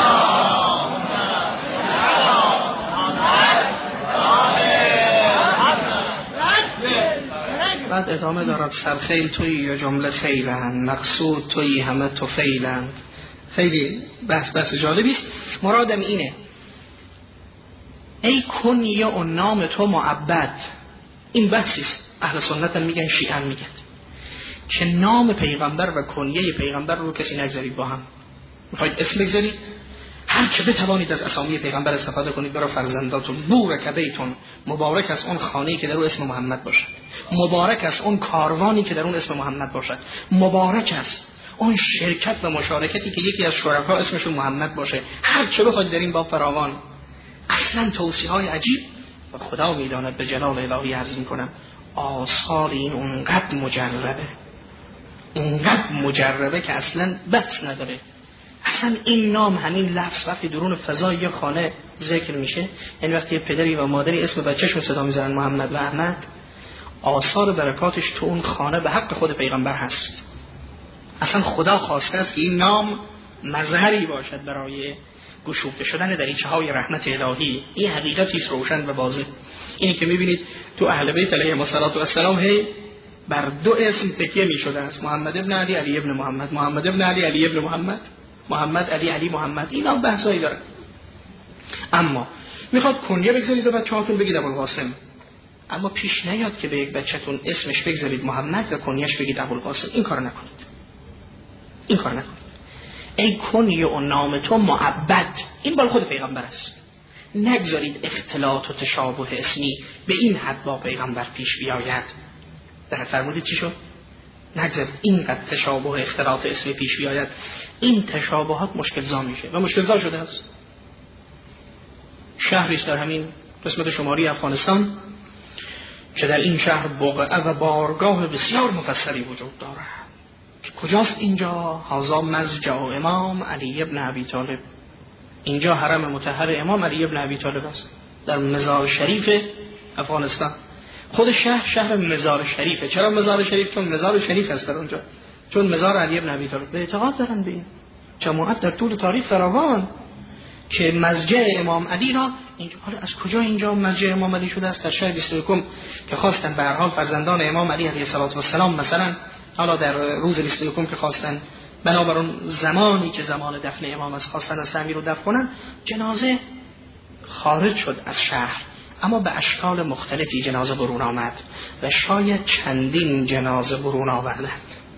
بعد ادامه دارد: سرخیل تویی یا جمله خیلن، مقصود تویی همه تو فیلن. خیلی بحث جالبی است. مرادم اینه ای کنیه و نام تو معبد. این بحثی است. اهل سنت هم میگن، شیعه هم میگن که نام پیغمبر و کنیه پیغمبر رو کسی نگذارید با هم. میخواید اسم بگذارید، هر چه بتوانید از اسامی پیغمبر استفاده کنید برای فرزنداتون. بورک بیتون، مبارک از اون خانه‌ای که در اون اسم محمد باشد، مبارک از اون کاروانی که در اون اسم محمد باشد، مبارک است اون شرکت و مشارکتی که یکی از شرکا اسمشون محمد باشه. هر چه بخواید در این باب فراوان. اصلا توصیه‌های عجیب و خدا میداند به جلال الهی عرض می‌کنم آثار این اونقدر مجربه که اصلا بحث نداره. اصلا این نام، همین لفظ وقتی درون فضای خانه ذکر میشه، یعنی وقتی پدری و مادری اسم بچه‌شون صدا میزنن محمد و احمد، آثار برکاتش تو اون خانه به حق خود پیغمبر هست. اصلا خدا خواسته است که این نام مظهری باشد برای گشوده شدن دریچه‌های رحمت الهی. این حقیقتی است روشن و واضح. اینی که میبینید تو اهل بیت علیهم السلام هی بر دو اسم تکیه میشده است: محمد ابن علی، علی ابن محمد، محمد ابن علی، علی ابن محمد، محمد علی، علی محمد. اینا بحثایی داره. اما میخواد کنیه بگذارید و بچه‌هاتون بگید ابوالقاسم، اما پیش نیاد که به یک بچه‌تون اسمش بگذارید محمد و کنیه‌اش بگید ابوالقاسم. این کار نکنید. ای کنیه و نام تو معبد، این بال خود پیغمبر است. نگذارید اختلاط و تشابه اسمی به این حد با پیغمبر پیش بیاید. در فرمودید چی شد؟ نگذارید اینقدر تشابه و اختلاط اسمی پیش بیاید. این تشابهات مشکل زا میشه و مشکل زا شده است. شهری است در همین قسمت شمالی افغانستان که در این شهر بقعه و بارگاه بسیار مفصلی وجود دارد. کجاست اینجا؟ هذا مضجع امام علی ابن ابی طالب. اینجا حرم مطهر امام علی ابن ابی طالب است، در مزار شریف افغانستان. خود شهر مزار شریفه. چرا مزار شریف؟ چون مزار شریف است در اونجا، چون مزار علی ابن ابی طالب. به اعتقاد دارن به این جماعت در طول تاریخ فراوان که مسجد امام علی را اینجا. حالا از کجا اینجا مسجد امام علی شده است؟ در شهر 21 که خواستن به هر حال فرزندان امام علی علیه السلام مثلا حالا در روز 21 که خواستن بنابر اون زمانی که زمان دفن امام است خواستن از امیر رو دفن کنن، جنازه خارج شد از شهر، اما به اشکال مختلفی جنازه برون آمد و شاید چندین جنازه برون آوردند.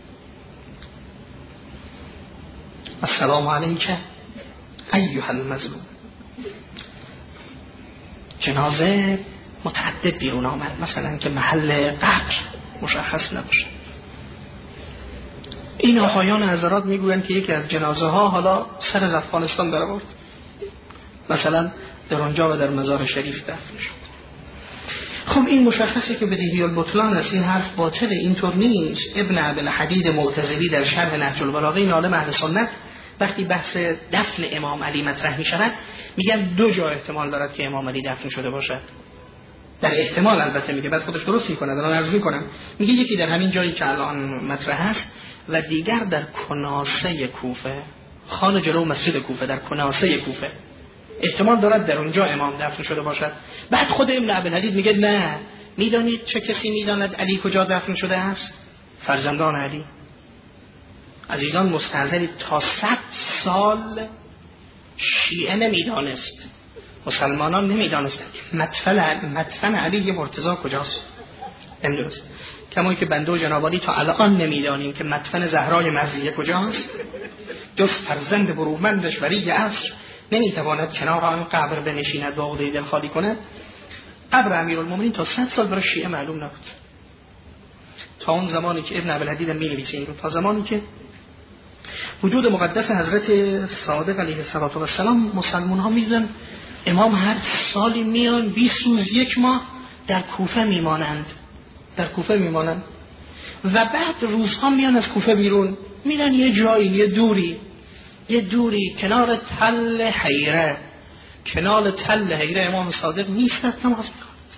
السلام علیک ایها المظلوم. جنازه متعدد بیرون آمد، مثلا که محل قبر مشخص نباشه. این آقایان حضرات میگویند که یکی از جنازه ها حالا سر از افغانستان در آورد، مثلا در آنجا و در مزار شریف دفن شد. خب این مشخصه که بدیهی البطلان است، این حرف باطله، اینطور نیست. ابن عبدالحدید معتزلی در شرح نهج البلاغه، این عالم اهل سنت، وقتی بحث دفن امام علی مطرح می شود میگن دو جا احتمال دارد که امام علی دفن شده باشد. در احتمال البته میگه، بعد خودش درست میکنه، الان عرض میکنم. میگه یکی در همین جایی که الان مطرح است و دیگر در کناسه کوفه، خان جلو مسجد کوفه، در کناسه کوفه احتمال دارد در اونجا امام دفن شده باشد. بعد خود ابن عبدالحدید میگه نه، میدانید چه کسی میداند علی کجا دفن شده است؟ فرزندان علی. عزیزان مستحضرید تا 100 سال شیعه نمیدانست، مسلمانان نمیدانستند مدفن علی مرتضی کجاست. نمیدونست. کمایی که بنده و جنابالی تا الان نمیدانیم که مدفن زهرای مزیه کجاست. جز فرزند برومندش ولی عصر نمیتواند کنار آن قبر بنشیند و عقده دل خالی کند. قبر امیرالمومنین تا 100 سال برای شیعه معلوم نبود. تا اون زمانی که ابن عبدالحدید می‌نویسه این رو، تا زمانی که وجود مقدس حضرت صادق علیه السلام، مسلمان ها میدونن امام هر سالی میان 20 روز 1 ماه در کوفه میمانند، در کوفه میمانند و بعد روزها میان از کوفه بیرون، میرن یه جایی، یه دوری کنار تل حیره، کنار تل حیره امام صادق میستد نماز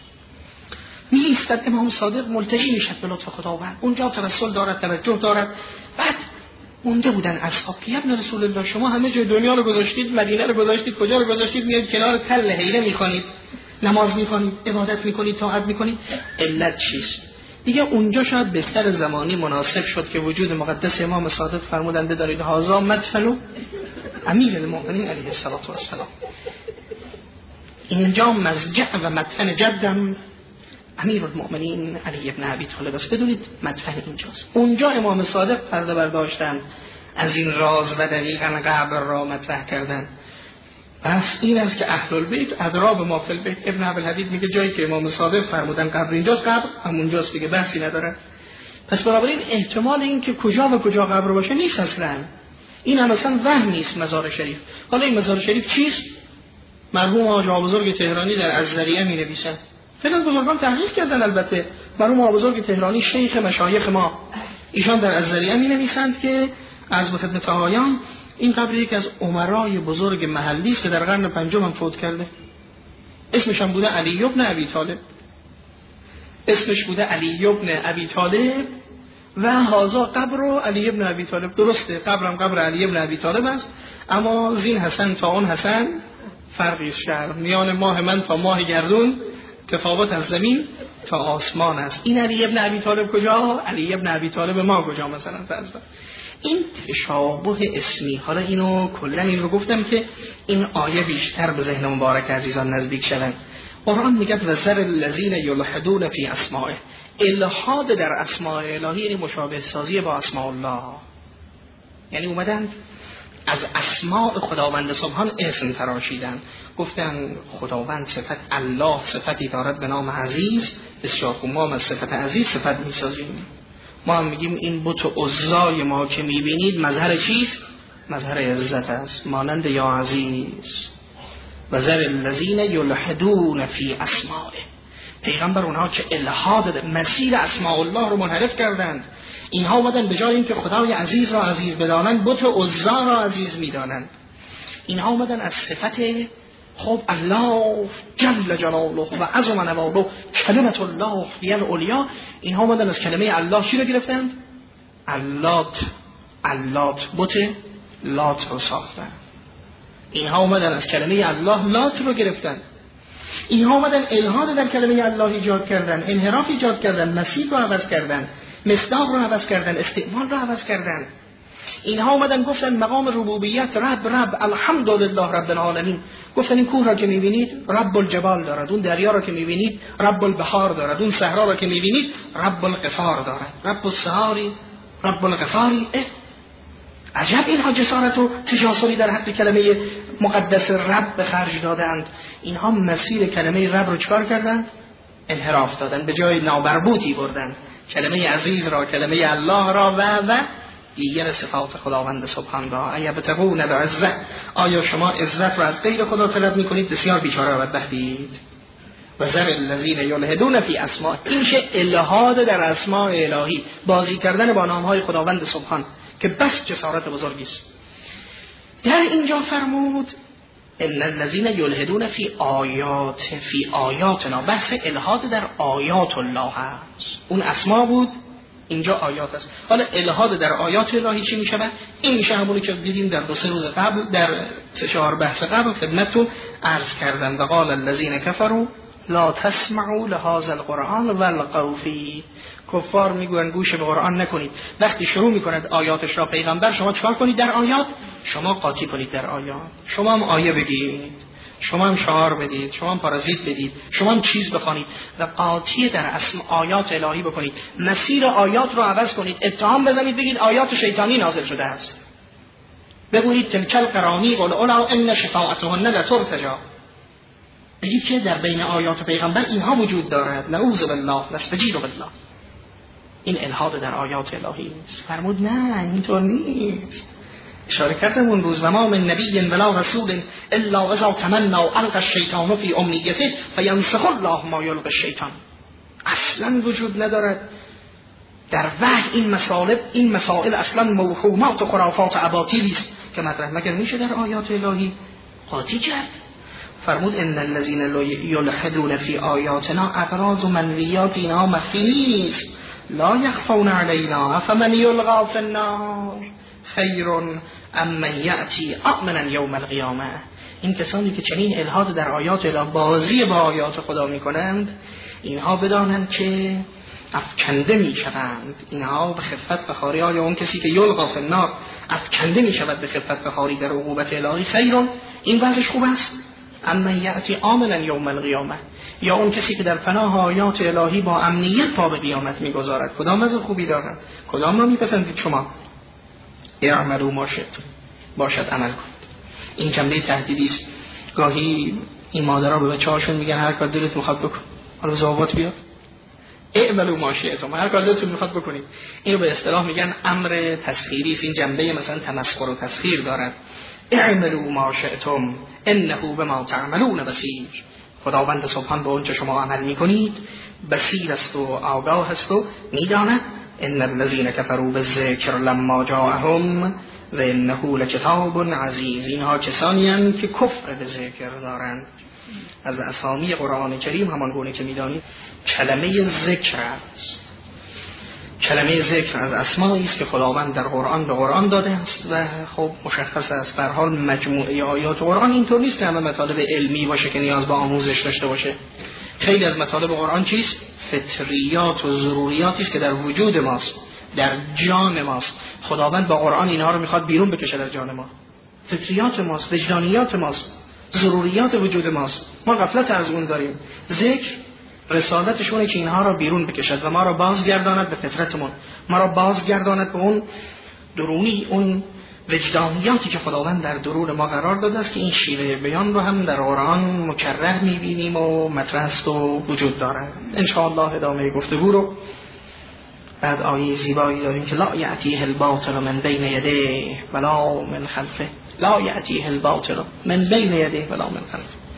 میستد. امام صادق ملتجی میشد به لطف خداوند، اونجا توسل دارد، توجه دارد. بعد مونده بودن اصحاب که ابن رسول الله شما همه جای دنیا رو گذاشتید، مدینه رو گذاشتید، کجا رو گذاشتید، میاد کنار تل حیره میخوانید، نماز میخوانید، عبادت میکنید، طاعت میکنید. علت چیست؟ دیگه اونجا شاید بستر زمانی مناسب شد که وجود مقدس امام صادق فرمودند بدارید هذا مدفن امیر المؤمنین علیه السلام. اینجا مضجع و مدفن جدم امیر المؤمنین علی ابن ابی طالب است. بدونید مدفن اینجاست. اونجا امام صادق پرده برداشتن، از این راز و دقیقاً قبر را مطرح کردن. پس این است که اهل البیت ادرا به ما فی البیت. ابن عبدالحدید میگه جایی که امام صادق فرمودن قبر اینجاست، قبر همونجاست دیگه، بحثی نداره. پس بنابراین احتمال این که کجا و کجا قبر باشه نیست اصلا. این اصلا وهم نیست مزار شریف. حالا این مزار شریف چیست؟ مرحوم آقا بزرگ تهرانی در الذریعه می‌نویسن. خیلی از بزرگان تحقیق کردن. البته مرحوم آقا بزرگ تهرانی شیخ مشایخ ما، ایشان در الذریعه می‌نویسند که از به خدمت آقایان این قبر یک از امرای بزرگ محلی است که در قرن 5 هم فوت کرده. اسمش هم بوده علی ابن ابی طالب. اسمش بوده علی ابن ابی طالب و هذا قبر علی ابن ابی طالب. درسته قبرم قبر علی ابن ابی طالب است، اما زین حسن تا اون حسن فرقی است. شهر میان ماه من تا ماه گردون تفاوت از زمین تا آسمان است. این علی ابن ابی طالب کجا؟ علی ابن ابی طالب ما کجا مثلا فرض. این تشابه اسمی. حالا اینو کلا این رو گفتم که این آیه بیشتر به ذهن مبارک عزیزان نزدیک شود. قرآن میگه وذر الذین یلحدون فی اسمائه. الحاد در اسماء الهی یعنی مشابه سازی با اسماء الله، یعنی اومدن از اسماء خداوند سبحان اسم تراشیدن، گفتن خداوند صفت الله صفتی دارد به نام عزیز، بسیار خوب، ما از صفت عزیز صفت میسازیم. ما هم میگیم این بت عزای ما که میبینید مظهر چیست؟ مظهر عزت است، مانند یا عزیز و ذر الذین یلحدون فی اسمائه. پیغمبر اونها که الحاد مسیر اسماء الله رو منحرف کردند، اینها اومدن به جای اینکه خدای عزیز را عزیز بدانند، بت عزی را عزیز میدانند. اینها اومدن از صفت خب الله جل جلاله و عظم نواله کلمت الله هی العلیا، اینها اومدن از کلمه الله چی رو گرفتند؟ اللات بت لات رو ساختن. اینها اومدن از کلمه الله لات رو گرفتن. اینها اومدن الحاد در کلمه الله ایجاد کردن، انحراف ایجاد کردن، مسیح رو عوض کردن، مصداق رو عوض کردن، استعمال رو عوض کردن. اینها اومدن گفتن مقام ربوبیت رب الحمدلله رب العالمین. گفتن این کوه را که میبینید رب الجبال دارد، اون دریا را که میبینید رب البحار دارد، اون صحرا را که میبینید رب الغفار دارد. رب السهاری رب الغفاری. عجب اینها جسارت و تجاسری در حق کلمه مقدس رب به خرج دادند. اینها مسیر کلمه رب رو چکار کردند؟ انحراف دادند، به جای نامربوطی بردند کلمه عزیز را، کلمه الله را و دیگر صفات خداوند سبحان را. ایبتغون العزة، آیا شما عزت را از غیر خدا طلب میکنید؟ بسیار بیچاره و بدبختید. و ذر الذین یلحدون فی اسماء، این که الحاد در اسماء الهی، بازی کردن با نامهای خداوند سبحان که بس جسارت بزرگی است. در اینجا فرمود ان الذین یلحدون فی آیاتنا، بحث الحاد در آیات الله هست. اون اسما بود، اینجا آیات است. حالا الحاد در آیات الهی چی می شود؟ این میشه همونی که دیدیم در 2-3 روز قبل، در 3-4 بحث قبل خدمتتون عرض کردن. و قال الذین کفروا لا تسمعوا لهذا القرآن والغوا فیه. کفار میگوین گوش به قرآن نکنید. وقتی شروع میکند آیاتش را پیغمبر، شما چکار کنید در آیات؟ شما قاطی کنید در آیات. شما هم آیه بگید، شما هم شعار بدید، شما هم پارازیت بدید، شما هم چیز بخوانید و قاطی در اسم آیات الهی بکنید. مسیر آیات رو عوض کنید، اتهام بزنید، بگید آیات شیطانی نازل شده است. بگویید تلک القرانی قل اولا ان شفاعتهن لترتجى. بگید که در بین آیات پیغمبر اینها وجود دارد. نعوذ بالله نستجیر بالله. این الحاد در آیات الهی است. فرمود نه اینطور نیست. اشاره کردم اون روز و ما من نبی ولا رسول الا اذا تمنى القى الشیطان فی امنیته فینسخ الله ما یلقی الشیطان. اصلا وجود ندارد در وحی این مسائل اصلا موهومات و خرافات اباطیلی است که مطرح مگر میشه در آیات الهی قاطی کرد. فرمود ان الذين يلحدون في آیاتنا اغراض و منویات، اینها مخفی نیست. لا يخفون علينا فمن يلقى في النار خیر ام من یأتی آمنا یوم القیامه. این کسانی که چنین الحاد در آیات الهی، بازی با آیات خدا میکنند، اینها بدانند که افکنده میشوند. اینها به خفت بخاری، آیا اون کسی که یلقا فی النار افکنده میشود به خفت بخاری در عقوبت الهی، خیر، این وضعش خوب است ام من یأتی آمنا یوم القیامه، یا اون کسی که در پناه آیات الهی با امنیت پا به قیامت میگذارد، کدام وضع خوبی دارد؟ کدام را میپسندید شما؟ اعملوا ما شئتم، باشد عمل کنید. این جمله تهدیدی است. گاهی این مادرها به بچه‌هاشون میگن هر کار دلت میخواد بکن. حالا ضوابط بیاد. اعملوا ما شئتم، هر کار دلتون میخواد بکنید. اینو به اصطلاح میگن امر تسخیری است. این جنبه مثلا تمسخر و تسخیر دارد. اعملوا ما شئتم انه بما تعملون بصیر. خداوند سبحان به اونچه شما عمل میکنید بصیر است و آگاه است و میداند. ان الذين كفروا بالذکر لما جاءهم و انه لکتاب عزیز. اینها کسانی هستند که کفر به ذکر دارند. از اسامی قرآن کریم همان گونه که میدانید کلمه ذکر است. کلمه ذکر از اسمایی است که خداوند در قرآن به قرآن داده است و خب مشخص است. به هر حال مجموعه آیات قرآن اینطور نیست که همه مطالب علمی باشه که نیاز به آموزش داشته باشه. خیلی از مطالب قرآن چیست؟ فطریات و ضروریاتی است که در وجود ماست، در جان ماست. خداوند با قرآن اینها رو میخواد بیرون بکشه در جان ما. فطریات ماست، وجدانیات ماست، ضروریات وجود ماست. ما غفلت از اون داریم. ذکر رسالتشونه که اینها را بیرون بکشد و ما را بازگرداند به فطرتمون، ما را بازگرداند به اون درونی، اون وجدانیاتی که خداوند در درون ما قرار داده است که این شیوه بیان رو هم در قرآن مکرر می‌بینیم و مطرح است و وجود دارد. ان شاء الله ادامه گفتگو رو بعد آیه زیبایی داریم که لا یأتیه الباطل من بین یدیه ولا من خلفه. لا یأتیه الباطل من بین یدیه ولا من خلفه.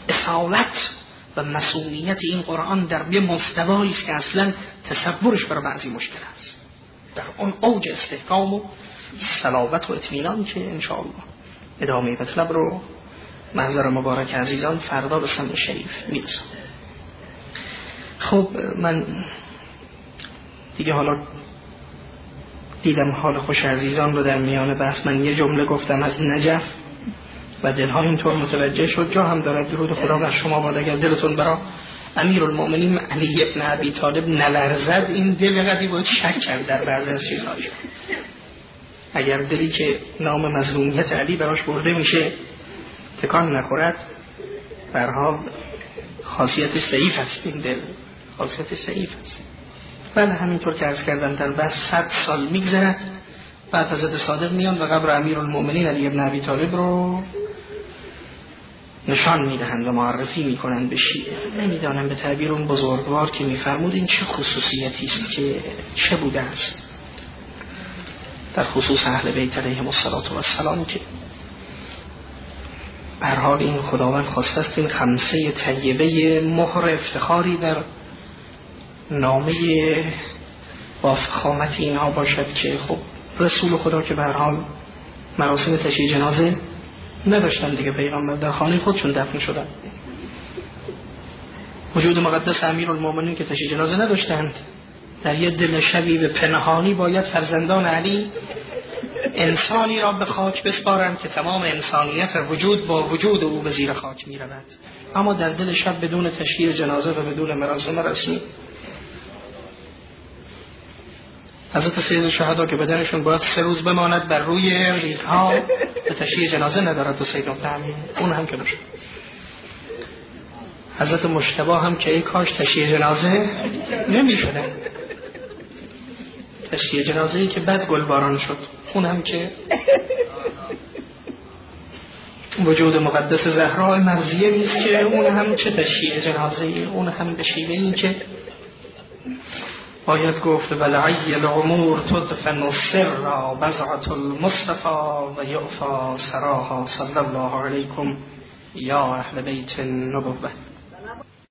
اصالت و مسئولیت این قرآن در یه مستوایی است که اصلا تصورش برای بعضی مشکل است، در اون اوج استحکام و صلابت و اطمینان که انشاءالله ادامه مطلب رو محضر مبارک عزیزان فردا به سمع شریف میرسم. خب من دیگه حالا دیدم حال خوش عزیزان رو در میان بحث، من یه جمله گفتم از نجف و دلها اینطور متوجه شد، جا هم دارد درود خدا بر شما باد. اگر دلتون برا امیرالمومنین علی ابن ابی طالب نلرزد، این دل قدی باید شک کرد در بعضی از چیزهاش. اگر دلی که نام مظلومیت علی براش برده میشه تکان نخورد، به هر حال خاصیت ضعیف است این دل، خاصیت ضعیف است. بله همینطور که عرض کردم در بس 100 سال میگذرد، بعد حضرت صادق میان و قبر امیرالمومنین علی ابن ابی طالب رو نشان میدهند و معرفی میکنند به شیعه. نمیدانم به تعبیر اون بزرگوار که میفرمود این چه خصوصیتی است که چه بوده است در خصوص اهل بیت علیهم السلام، که به هر حال این خداوند خواسته است این خمسه طیبه مهر افتخاری در نامه با فخامت اینها باشد که خب رسول خدا که به هر حال مراسم تشییع جنازه نداشتن دیگه، پیغمبر در خانه خودشون دفن شدن. وجود مقدس امیرالمومنین که تشییع جنازه نداشتند، در یه دل شبی به پنهانی باید فرزندان علی انسانی را به خاک بسپارند که تمام انسانیت وجود با وجود او به زیر خاک می رود، اما در دل شب بدون تشییع جنازه و بدون مراسم رسمی. حضرت سید شهدا که بدنشون باید 3 روز بماند بر روی ریگ‌ها به تشییع جنازه ندارد و سید نقطه‌امین اون هم که نشد. حضرت مجتبی هم که ای کاش تشییع جنازه نمی شده، تشییع جنازه‌ای که بد گلباران شد، اون هم که وجود مقدس زهرا مرضیه نیست که اون هم چه تشییع جنازه‌ای، اون هم به شیوه‌ای که باید گفت ولعی الامور تدفن السر بضعة المصطفى و یعفى سراها. صلی الله علیکم یا اهل بیت النبوة.